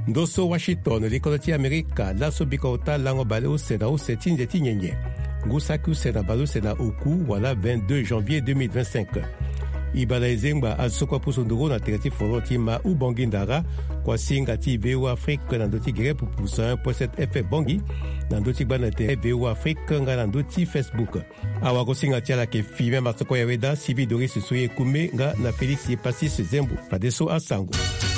Ndoso Washington likoloti Amerika laso bikota lango baleo sena o setinje tinyenye. Ngusaku sena baleo sena oku wala 22 janvier 2025. Ibala ezengba azokwa pusondoro na terati foroti ma ubongindara kwa singa ti VO Afrique na ndoti gere pupusa 1.7 FM bongi na ndoti bana te VO Afrique nga na ndoti Facebook. Awa ko singa tiala ke filme masoko ya weda Sivi Doris Soye Kume nga na Felix Pasis Zembu padeso asango.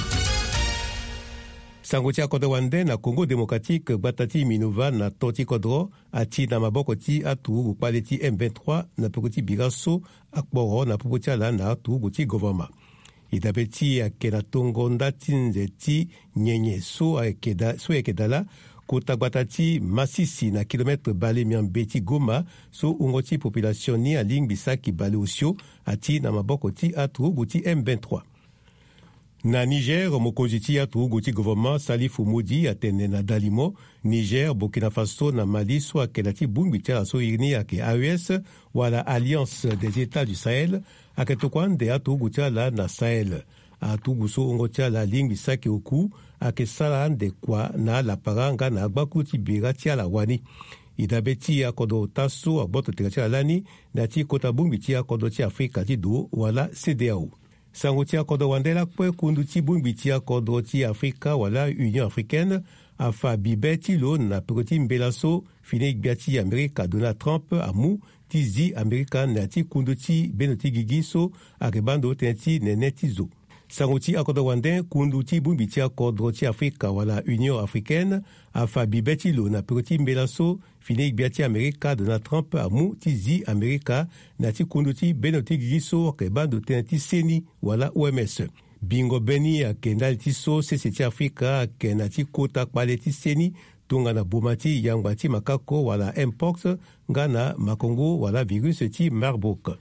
Sango tia kodo wande na Congo Démocratique batati Minova na toti kodro ati na maboko ti atu kwaleti M23 na pokoti bigaso akboro na popotia la na atu guti government. Idabeti akena tongo ndati nzeti nyenye so ekedala kota batati Masisi na kilometre bale miambeti Goma so ungoti population ni aling bisaki bale osio ati na maboko ti atu guti M23. Na Niger, mokonzi ti atu guti gouvernement Salifou Moudi atene na Dalimo, Niger, Burkina Faso na Mali so akelati bumbi tia so irni ake AES wala Alliance des États du Sahel aketokwan de atu guti la na Sahel. Atu guso ongotia la lingbi saki oku ake salan de kwa na la paranga na agbakuti bira tia la wani. Idabeti akodo taso aboto tia lani na ti kota bumbi tia akodo ti Afrika ti do wala CEDEAO. Sango tia kodo wandela kwe kundu ti bumbi tia kodo ti Afrika wala Union Africaine afa bibeti lo na pekoti mbelaso fine gbiati Amerika Donald Trump amu ti zi Amerika na ti kundu ti benoti gigiso akebando tenti nenetizo. Sango ti akodo wande kundu ti bumbi tia kodo ti Afrika wala Union Africaine afa bibeti lo na pekoti mbelaso fine gbiati Amerika Donald Trump amu ti zi Amerika na ti kundu ti benoti gigiso akebando tenti seni wala OMS. Bingo beni akendali ti so sese ti Afrika akena ti kota kpale ti seni tunga na boma ti yangba ti makako wala mpox nga na makongo wala virus ti Marburg.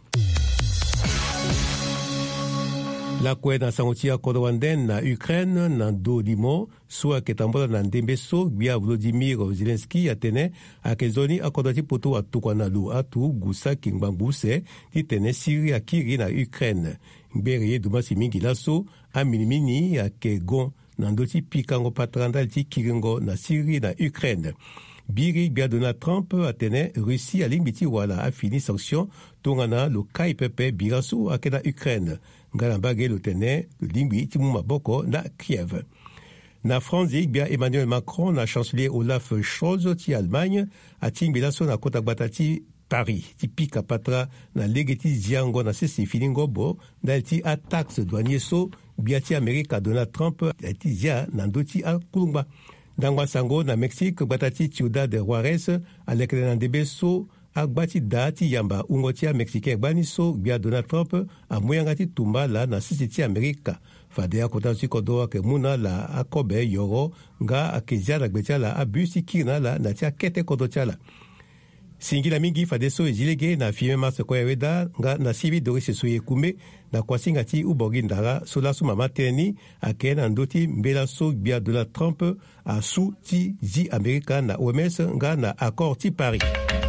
La kue na sango ti akodo wanden na Ukraine na do limo so aketambola na ndembe so gbia Volodymyr Zelensky atene akezoni akodo ti poto atukwa na lu atu gusa kingbanguse ti tene Syrie akiri na Ukraine. Ngbere dumasi mingi laso aminimini akegon na ndoti pikango patrandal ti kiringo na Syrie na Ukraine. Biri gbia Donald Trump atene Russie alingbi ti wala afini sanction tongana lo kai pepe biraso akena Ukraine. Ngana bagé lo tene lingbi ti mu maboko na Kiev. Na France gbia Emmanuel Macron na chancelier Olaf Scholz ti Allemagne atingbi laso na kota gbatati Paris ti pika patra na legeti ziango na sesi filingo bo na ti a taxe douanier so gbia ti Amerika Donald Trump ti zia na ndoti a kulumba. Dangwa sango na Mexique gbatati Ciudad de Juarez alekele na ndebe so agbati da ti yamba ungo ti Mexicain gbani so gbia Donald Trump amuyanga ti tumba la na sisi ti Amerika. Fade akota si kodo ake muna la akobe yoro nga akezia na gbetia la abusi kirna la na ti akete kodo tiala. Singila mingi fade so ezilege na filme mas koya weda nga na Sivi Doris Soye Kume na kwa singa ti ubogi ndara so la so mama teni ake na ndoti mbela so gbia Donald Trump a su ti zi Amerika na OMS nga na accord ti Paris.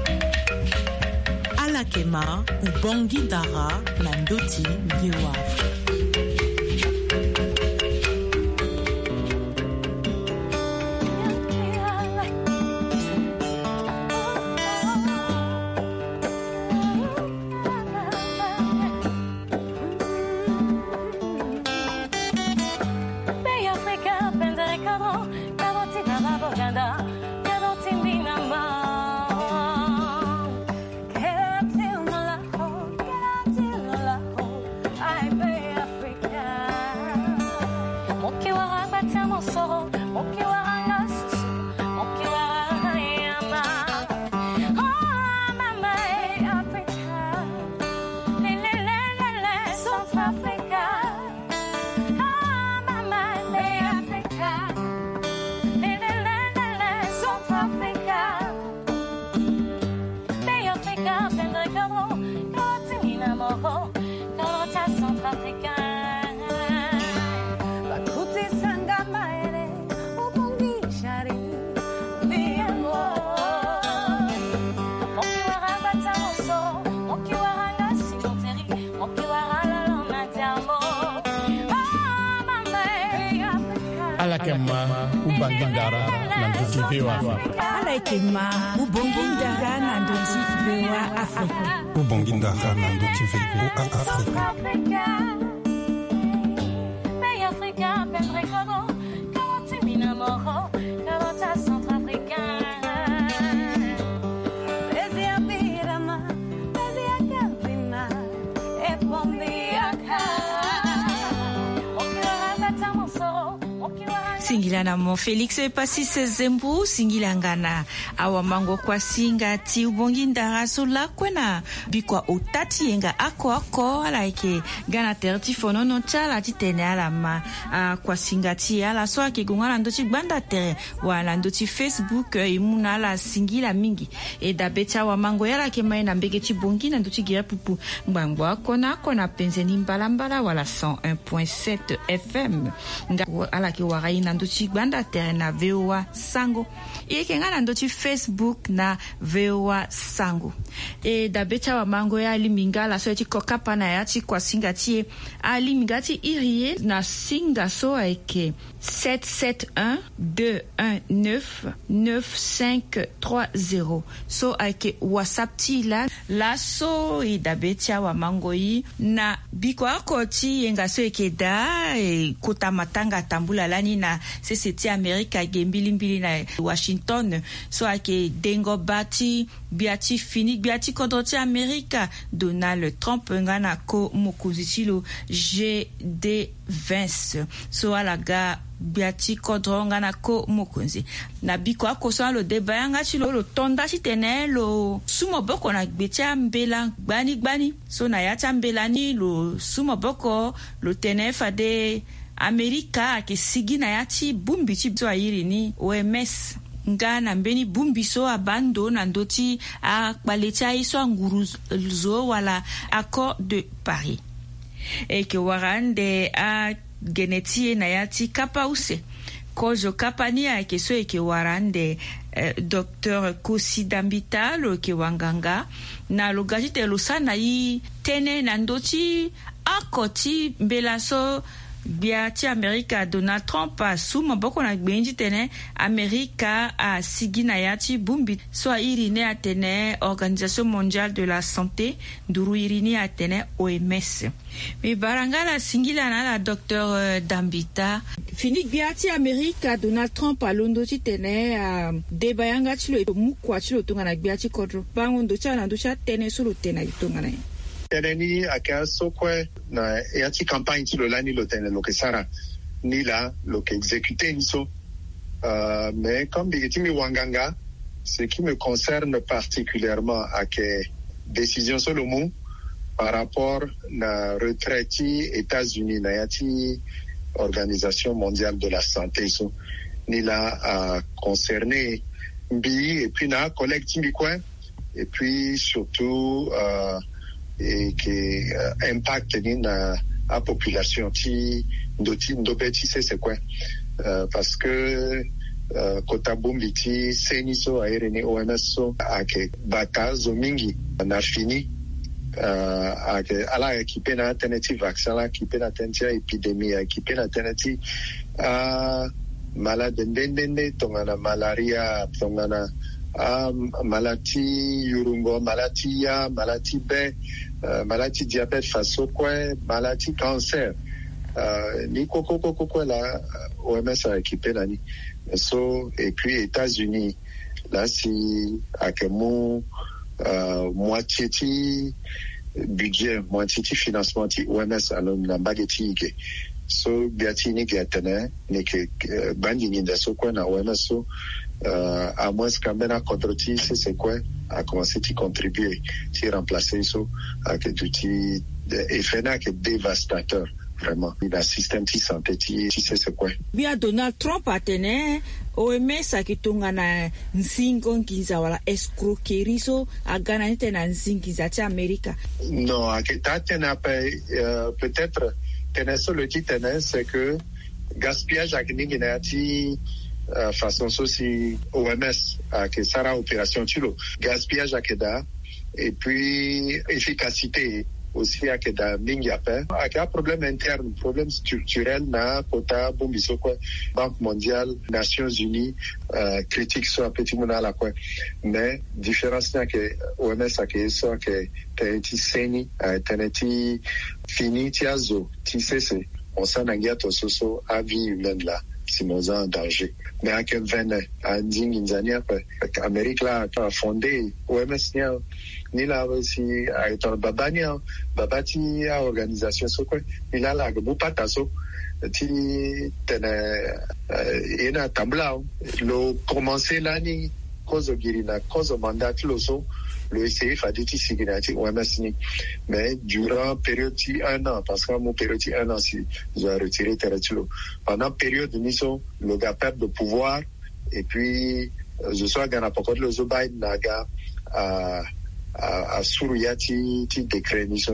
Alakema ubogi ndara na ndoti VOA. Centrafricain. Alakema ubangindara nanduti vewa. Alakema ubangindara nanduti vewa Afrika. Ubangindara nanduti vewa Afrika. Pays africain, bel récono, quand tu mines moro, quand tu as centrafricain. Singilana mo Felix Epasise Zembu singilangana awa mango kwa singa ti ubongi ndara sola kwena bikwa otati yenga ako alaike gana terti fono no chala ti tene ala ma kwa singa ti ala so ake gungala ndoti gbanda tere wala ndoti Facebook imuna ala singila mingi e da becha wa mango yala ke maina mbege ti bongi na ndoti gira pupu ngbango akona penzeni mbalambala wala 101.7 FM nga ala ke waraina ndochi gbanda tere na VOA Sango ike ngana ndochi Facebook na VOA Sango e da becha wa mango ya liminga la so eti kokapa na ya ti kwa singa ti aliminga ti irie na singa so eke 771-219-9530 so ake WhatsApp ti la so e da becha wa mango yi na biko ako ti yenga so eke da e kota matanga tambula lani na seseti Amerika gembilimbili na Washington so ake dengo bati biati fini biati kodoti Amerika Donald Trump ngana ko mokuzitilo GD Vance so alaga biati kodronga na ko mokonzi na biko akoso lo debayanga chilo lo tonda chitene lo sumo boko na gbetia mbela gbani so na yata mbela ni lo sumo boko lo tenefa de Amerika ke sigi na yati bumbi ti so ayiri ni OMS nga na mbeni bumbi so abando na ndoti a kpaletia iso anguru zo wala accord de Paris e ke warande a genetie na yati kapa use kojo kapani a ke so e ke warande Dr. Kosi Dambita lo ke wanganga na lo gajite lo sana yi tene na ndoti akoti mbela so biati Amerika Donald Trump a suma boko na gbenji tene Amerika a sigina yati bumbi so a irine a tene Organisation Mondiale de la Santé duru irine a tene OMS mi barangala singila na la Dr. Dambita fini biati Amerika Donald Trump a londo ti tene a debayanga ti lo mukwa ti lo tunga na biati kodro bangondo cha na ndo cha tene so lo tena itonga na teneni aka sokwe na yati campagne ti lo lani lo tene lo ke sara ni la lo ke exécuter ni so mais comme bigeti mi wanganga ce qui me concerne particulièrement ake décision solomo par rapport na retraite États-Unis na yati Organisation mondiale de la santé so ni la concerné mbi et puis na collègue timbi quoi et puis surtout et qui impacte na la population ti ndobeti c'est quoi parce que kota bombi ti seniso aerene OMS so ake batazo mingi na fini ake ala équipé na alternative vaccin la équipé na alternative épidémie équipé na alternative malade ndende tongana malaria tongana maladie yurungo maladie B maladie diabète faso quoi maladie cancer ni koko la OMS a équipé là ni so et puis États-Unis là si akemo moitié ti budget moitié ti financement ti OMS alors na bageti ke so biati ni gatene ni ke bandi ni da so quoi na OMS so à moins quand même à contre-ti c'est quoi à commencer à contribuer à remplacer ça avec des effets dévastateurs vraiment le système de santé c'est quoi bien Donald Trump a tenu OMS akitunga na nzingo ngiza wala escroquerie so agana nite na nzingiza ti Amerika non akitana peut-être teneso le titre c'est que gaspillage akini ti façon aussi OMS que ça opération tulo gaspillage à Keda et puis efficacité aussi ake da mingi ape ake a problème interne, problème structurel na kota bombiso kwa Banque mondiale, Nations Unies critique so apeti muna la kwa mais différence na ke OMS ake so ake teneti seni teneti fini ti azo ti sese on s'anangia to soso a vie humaine là Simoza en danger. Mais à quel veine, à Ndinginzania, Amérique là, a fondé OMS ni là aussi, à être Babania, Babati, à organisation, so quoi, il a la Bupata, so, ti, ena tabla, le commencer l'année, cause girina, cause mandat, le so, le SCF a dit ici, OMS ni. Mais durant période 1 an, parce que mon période 1 an, si je vais retirer Terretulo. Pendant période de mission, le gars perd de pouvoir, et puis, je suis à Ganapokot, le Zobaï, Naga, à Suruyati, ti décret mission.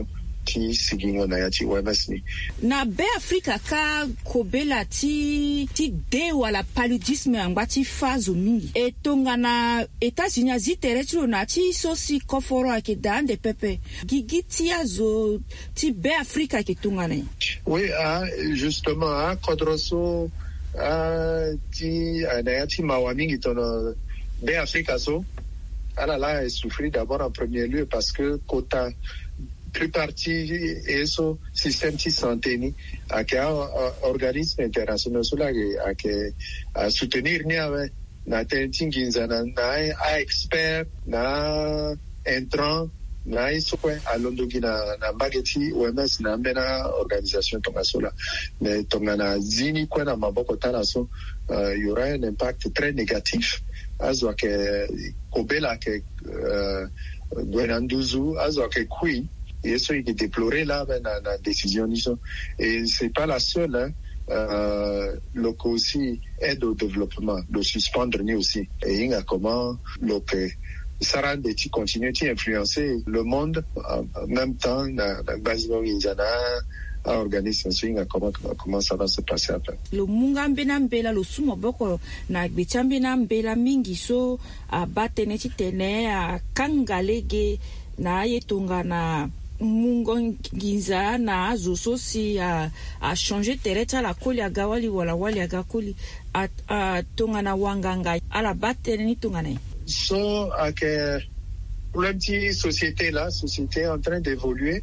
Na be Afrika ka kobela ti de wala paludisme angba ti fazo mingi e tonga na États-Unis aziteretro na ti sosi koforo ake dande pepe gigi ti azo ti be Afrika ke tonga na. Oui, justement, kodroso ti anayati mawamingi tono be Afrika so ala a souffri d'abord en premier lieu parce que kota plus partie et ce système de santé ni à organisme international cela à soutenir ni avec na tentinginza na expert na entrant na isokwe à Londres na bageti OMS na mbena organisation tongasola mais tongana zini kwa na maboko tana so il y aura un impact très négatif azo ke kobela ke Gwenanduzu azo ke kui. Et ça, il est déploré là, la décision. Et c'est pas la seule, le aussi aide au développement, le suspendre ni aussi. Et il y a comment, ça rend des petits continuer à influencer le monde, en même temps, la base à organisme comment ça va se passer après. Le mungambe na mbela lo sumo boko na bechambe na mbela mingi so a bateneti tene a kangalege na yetonga na mungongiza na azo si a changer tereta la koli agawali wala wali agakoli a tonga na wanganga ala bateneni tonga na. So que pour la petite société là, société en train d'évoluer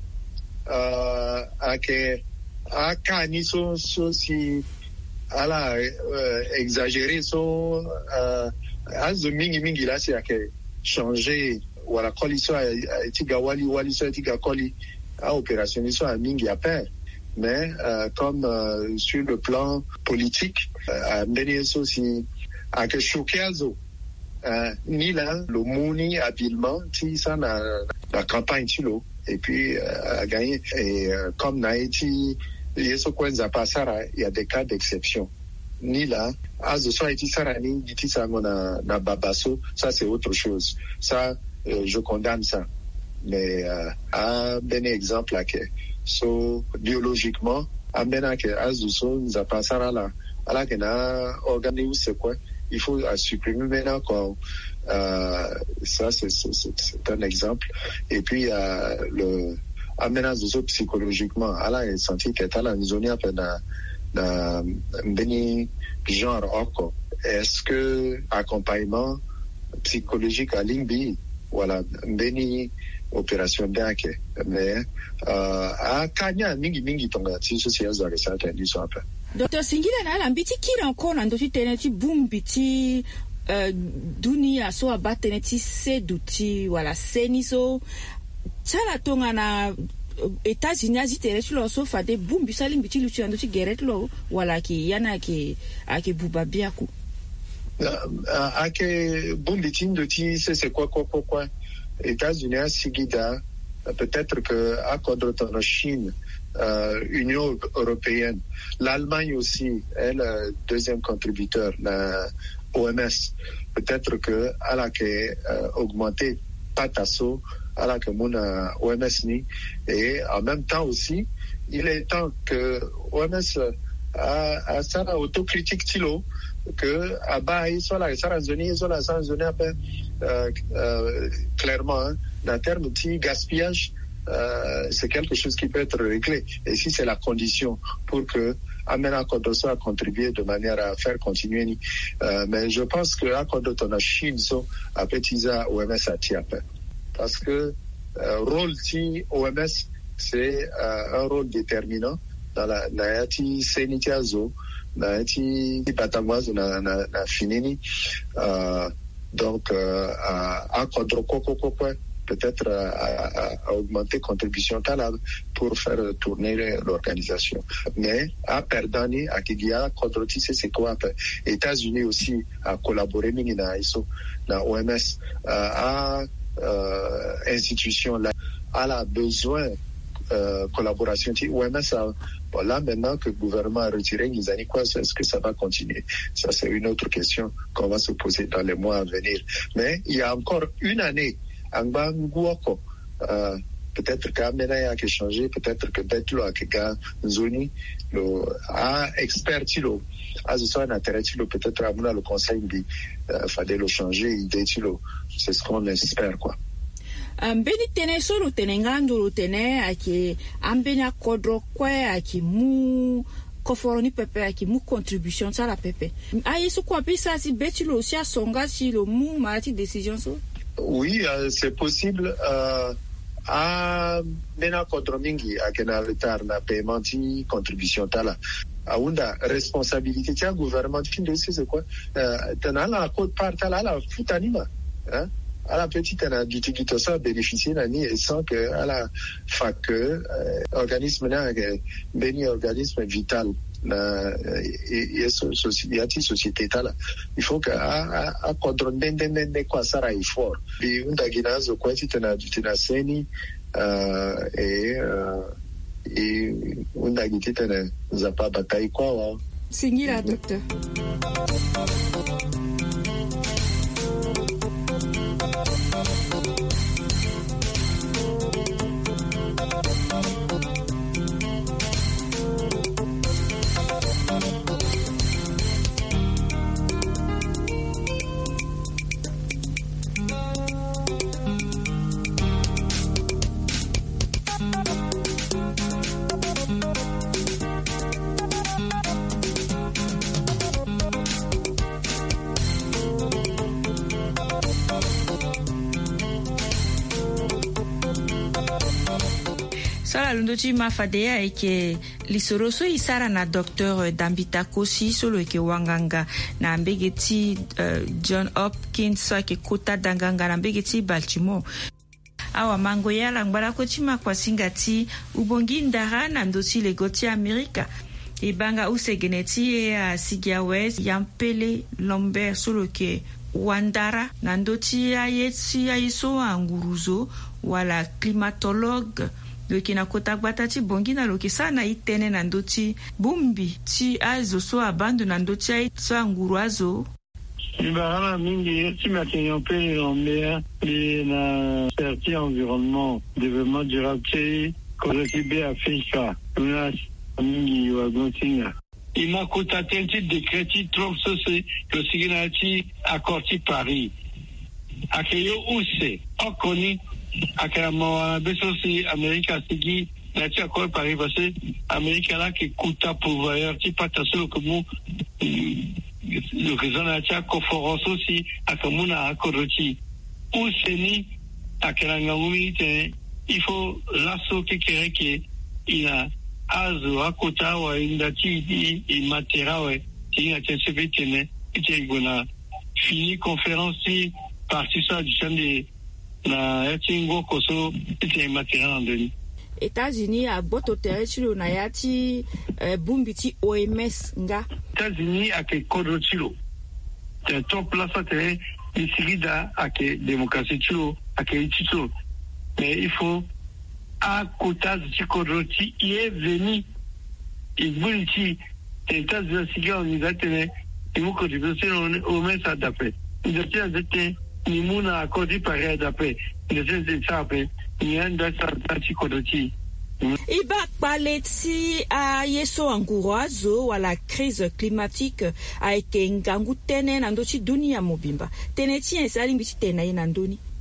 que a kani so si ala exagéré so azo mingi là c'est que changer wala koli so etiga wali so etiga koli a opération so a mingi a peur mais comme sur le plan politique mbeni so si a que choquer azo ni là le moni habilement ti ça na la campagne tilo et puis a gagné et comme Naïti yeso kwenza pasara il y a des cas d'exception ni là azo so eti sarani diti sango na babaso ça c'est autre chose ça je condamne ça mais un bon exemple là que so biologiquement amena que azo so za pasara là ala que na organisme c'est quoi il faut supprimer maintenant quoi ça c'est un exemple et puis le amenas de psychologiquement ala est senti que tala nzoni apena na beni genre oko est-ce que accompagnement psychologique à Lingbi voilà beni opération d'ake mais a kanya mingi tonga ti social za ça tendu so après Dr. Singila na la mbiti kila nkona ndo teneti bumbiti dunia so abateneti seduti wala seniso chala tonga na États-Unis azitereti lo so fade bumbi sali mbiti luchi ndo ti geret lo wala ki yana ke ake bubabia ku ake bumbiti ndo ti c'est quoi États-Unis sigida peut-être que à contre la Chine Union européenne, l'Allemagne aussi, elle deuxième contributeur, la OMS, peut-être que à la que augmenter patasso, à la que mon OMS ni et en même temps aussi, il est temps que OMS a ça autocritique tilo que à bas soit la Sarazoni soit la Sarazoni clairement dans terme de gaspillage c'est quelque chose qui peut être réglé. Et si c'est la condition pour que Amena Kodoso a contribué de manière à faire continuer. Mais je pense que Akodoto na Shinzo a petiza OMS a tiapé. Parce que rôle ti OMS, c'est un rôle déterminant dans la yati senitiazo, na yati patangwazo na finini. Donc, à peut-être à augmenter contribution talab pour faire tourner l'organisation. Mais à Perdani, à Kigia, Kodroti, c'est quoi? États-Unis aussi a collaboré na ISO, na OMS, à institution là, a la besoin collaboration. OMS a là maintenant que le gouvernement a retiré Nizani, quoi, est-ce que ça va continuer? Ça, c'est une autre question qu'on va se poser dans les mois à venir. Mais il y a encore une année, peut-être qu'Amena a changé, peut-être que Betlo a Zoni a expertilo, a ce soit un intérêt, peut-être à le conseil dit, fallait le changer, idée, c'est ce qu'on espère, quoi. Mbeni tene solo tene ngandolo tene ake ambenya kodro kwe ake mu koforoni pepe ake mu contribution ça la pepe. Aye so kwa pisa si betilo si asonga si lo mu mati décision so. Oui, c'est possible. À mena kodro mingi ake na retard na paiement ti contribution tala. Aunda responsabilité tia gouvernement fin de c'est quoi? Tana la code part tala la futanima, hein? À la petite, elle a du ça bénéficier l'année et sans que à la fac organisme là béni organisme vital et société là il faut que à contrôle d'indemnité quoi ça il faut et une daginazo quoi tu t'as du seni et une dagité t'as zapa bataille quoi Singira docteur. Sala lundochi mafadea eke lisoroso isara na Dr. Dambita Kosi solo eke wanganga na mbegeti John Hopkins so eke kota danganga na mbegeti Baltimore. Awa mango yala ngbara kochima kwa singati ubongi ndara na ndoti legoti Amerika. Ibanga usegeneti ya Sigiawes yampele Lambert solo ke wandara na ndoti ya yetsi ya iso anguruzo wala climatologue loki na kota batati bongi na loki sana itene na ndoti bumbi ti azo so abando na ndoti ya so anguruazo Ibarana mingi si matenyo pe Lambert et na certi environnement développement durable koloti Afrika una mingi wa gontinga ima kota tenti décréti Trump so se que signati accordi Paris akeyo use okoni akama beso si Amerika sigi na ti accord Paris parce que Amerika là qui coûte pourvoyeur ti patasolo comme le raison na ti conférence aussi akamuna akorochi useni akalanga umite il faut lasso que il a azo akota wa indati i materawe ti a ti sebetene ti gona fini conférence parti ça du champ na yatingo koso ite matériel ndeni États-Unis a boto terechilo na yati bumbiti OMS nga États-Unis a ke kodrochilo te top place te isigida a ke démocratie chilo a ke itito mais il faut à quota de kodrochi est venu il bunti États-Unis siga on izatene imu kodrochi OMS a d'après il était ni muna akodi pare d'après les sape ni anda santi kodoti iba paleti a yeso anguroazo wala crise climatique a eke ngangu tene na ndochi dunia mobimba teneti esali mbiti tena ina ndoni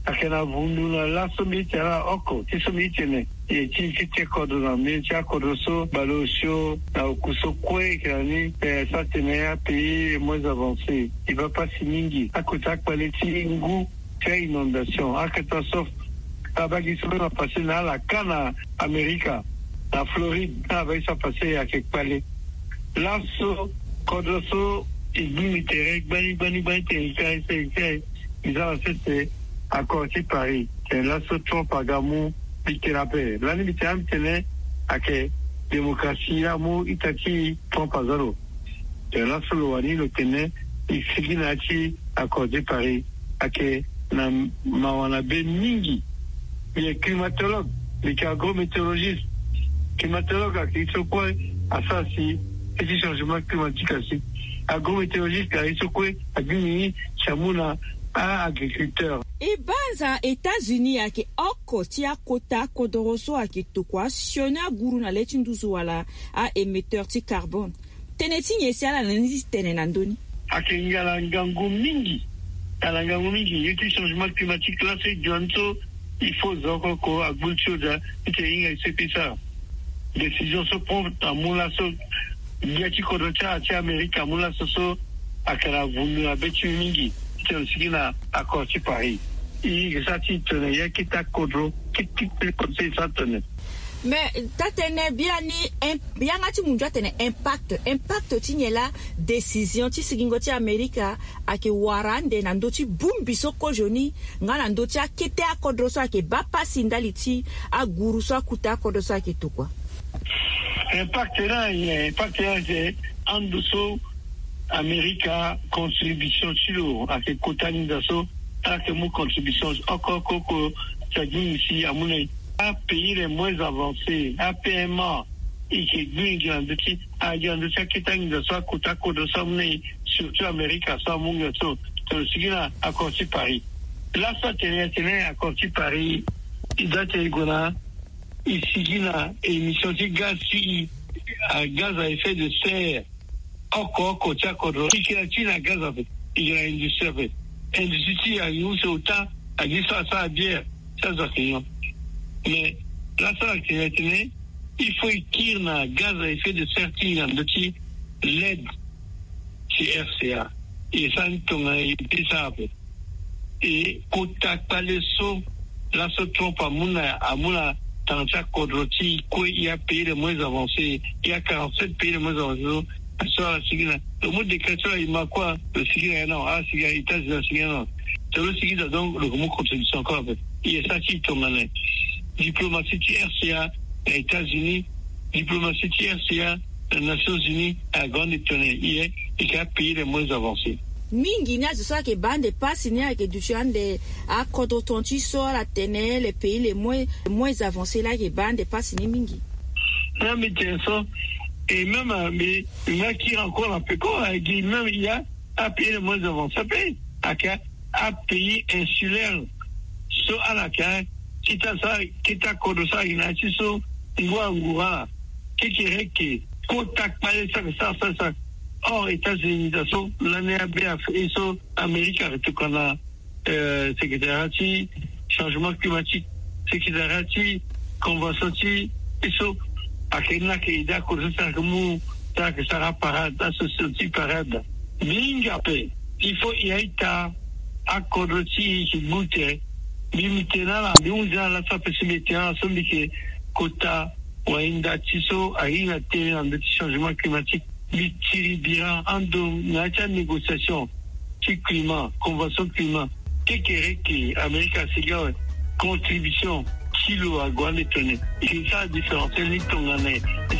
akena vunduna la somitera oko ti somitene e ti te kodona me ti akodoso balosio na okuso kwe kani ça tenait à pays moins avancés il va pas si mingi akota kwaleti ngu c'est inondation à catastrophe abagi se va passer dans la Cana America la Floride va ça passer à quelque part là so kodoso ignitere bani c'est ils ont fait accord ci Paris c'est là so Trump agamu bikirape la limite am tene ake démocratie amu itati Trump azaro c'est là so wani le tene isigina ci accord de Paris ake na mawana be mingi les climatologues les agrométéorologistes climatologues qui sont quoi à ça si petit changement climatique aussi agrométéorologiste qui sont quoi à Guinée chamuna à agriculteur ibanza États-Unis yake oko tia kota kodoroso akitukwa siona guru na leti nduzu wala a émetteur ti carbone teneti nyesi ala nanisi tene nandoni akengala ngangu mingi yeti changement climatique là c'est duanto il faut zoko ko agulcho da ite c'est pisa décision se prend à mulaso yati kodocha ti America mulaso akala vunu abetu mingi c'est accord ci Paris et ça ti tene ya kita kodro kiti conseil ça tene mais tatene bien ngati munja tene impact tinyela décision ti sigingo ti America ake warande na ndoti bumbiso ko joni ngana ndoti akete akodro so ake bapa sindaliti aguru so akuta akodro so ake tukwa impact là c'est anduso America contribution chilo ake kotani daso ake mu contribution encore ça dit ici à mon un pays les moins avancés un PMA et qui gagne de qui a de ça qui tani daso kota ko de ça mais surtout America ça mon gato to sigina à Corti Paris là ça tenait à Corti Paris il date igona il sigina émission de gaz à effet de serre oko tia kodro ikina gaza ila industrie a eu autant à dire ça bien ça zakino mais là ça qui il faut écrire na gaz à effet de serre de petit LED RCA et ça tonga ça et kota paleso là se trompe à muna dans chaque kodroti quoi il y a pays les moins avancés il y a 47 pays les moins avancés ça sigina le mot de question il m'a quoi le sigina non sigina États-Unis sigina non c'est le sigina donc le mot contribution encore il est ça qui tombe diplomatie RCA les États-Unis diplomatie RCA les Nations Unies à grande étonnée il y a pays les moins avancés mingi ni azo ke bande passe ni ake duchande a kodotonti so la tene les pays les moins avancés là ke bande passe ni mingi non mais tiens ça et même mais il y a qui encore un peu quoi même il y a un pays le moins avancé un pays insulaire so à la carte kita kodo ça il a so ngwa qui contact pas ça or États-Unis so l'année à bien et so Amérique tout qu'on a secrétaire changement climatique secrétaire convention et so akena ke da ko ça comme ça que ça parade associative parade mingape il faut y être à kodoti qui goûter limitena la biunja la sa possibilité en somme que quota ou inda tiso a une en de changement climatique bitiri bien ando na ta négociation qui climat convention climat qui Amérique a contribution kilo à Guanetone. Et ça, différence, c'est une tongane.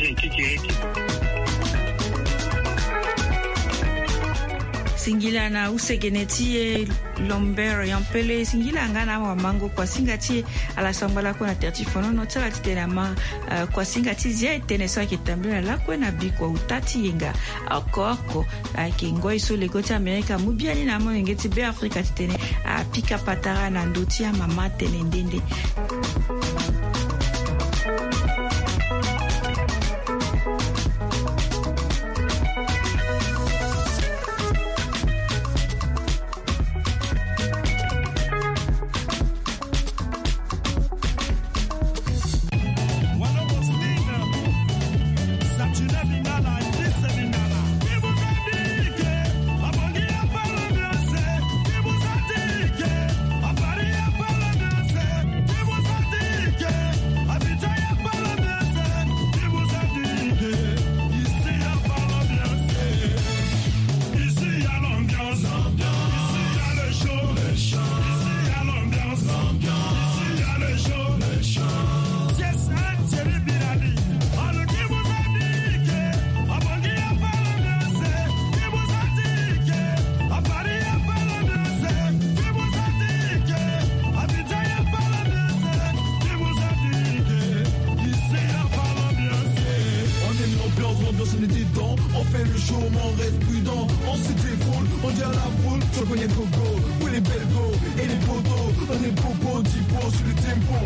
singila na usegenetie lomber yampele singila ngana wa mango kwa singati ala sambala kwa na tertifono no tsala titena ma kwa singati zia tene so kitambira la kwa na biko utati yenga akoko akingo iso legoti Amerika mubiani na mo ngeti be Afrika titene pika patara na ndoti ya mama tene ndende. prudent, on se défoule, on dit à la foule, je connais Gogo, où les belles go et les potos, on est bobo, 10 pots sur le tempo.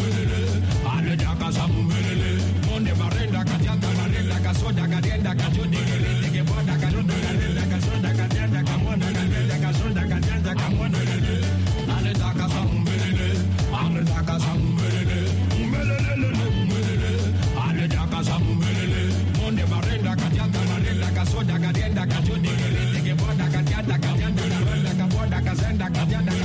Soda,